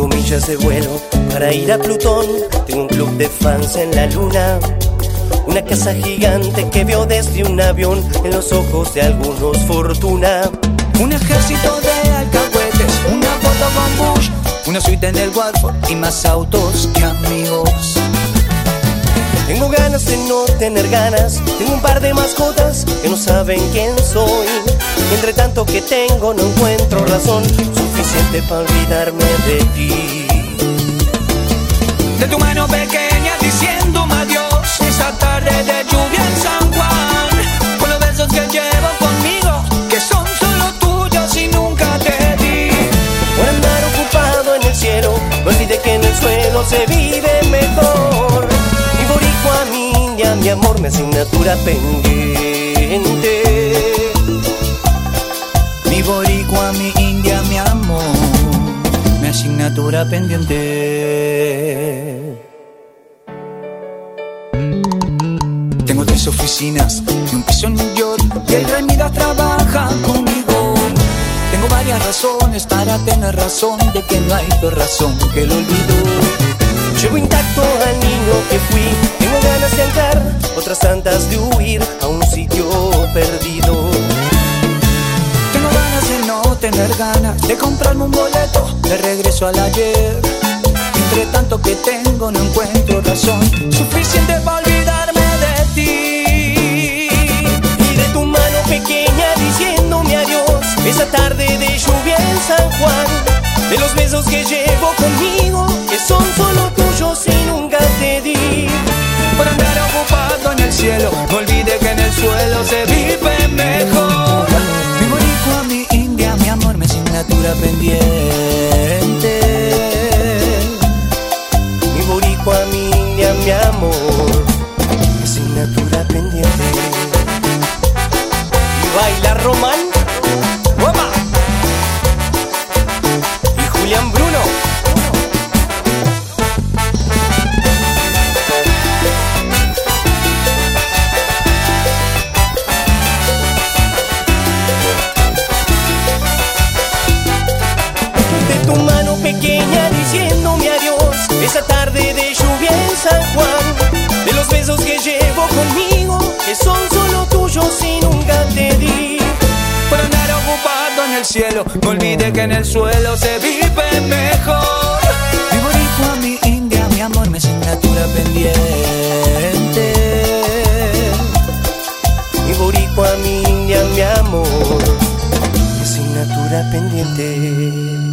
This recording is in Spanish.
Tengo millas de vuelo para ir a Plutón. Tengo un club de fans en la luna. Una casa gigante que veo desde un avión. En los ojos de algunos fortuna. Un ejército de alcahuetes, una foto con Bush, una suite en el Watford y más autos que amigos. Tengo ganas de no tener ganas. Tengo un par de mascotas que no saben quién soy. Entre tanto que tengo no encuentro razón suficiente para olvidarme de ti. De tu mano pequeña diciéndome adiós, esa tarde de lluvia en San Juan, con los besos que llevo conmigo, que son solo tuyos y nunca te di. Por andar ocupado en el cielo, no olvide que en el suelo se vive mejor. Mi boricua, mi india, mi amor, mi asignatura pendiente. Mi boricua, mi india, mi amor, mi asignatura pendiente. Tengo 3 oficinas y un piso en New York, y el Rey Midas trabaja conmigo. Tengo varias razones para tener razón de que no hay peor razón que el olvido. Llevo intacto al niño que fui. Tengo ganas de entrar, otras tantas de huir a un sitio perdido. Tengo ganas de no tener ganas de comprarme un boleto de regreso al ayer. Entre tanto que tengo no encuentro razón suficiente para olvidarme de ti. Y de tu mano pequeña diciéndome adiós, esa tarde de lluvia en San Juan, de los besos que llevo conmigo, que son solo tuyos y nunca te di. Por andar ocupado en el cielo, no olvide que en el suelo se vive mejor. Mi boricua, mi india, mi amor, mi asignatura pendiente. Mi boricua, mi india, mi amor, mi asignatura pendiente. Y baila Román, ¡guapa! Y Julián Bruno. Pequeña diciéndome adiós, esa tarde de lluvia en San Juan, de los besos que llevo conmigo, que son solo tuyos y nunca te di. Por andar ocupado en el cielo, no olvide que en el suelo se vive mejor. Mi boricua, mi india, mi amor, mi asignatura pendiente. Mi boricua, mi india, mi amor, mi asignatura pendiente.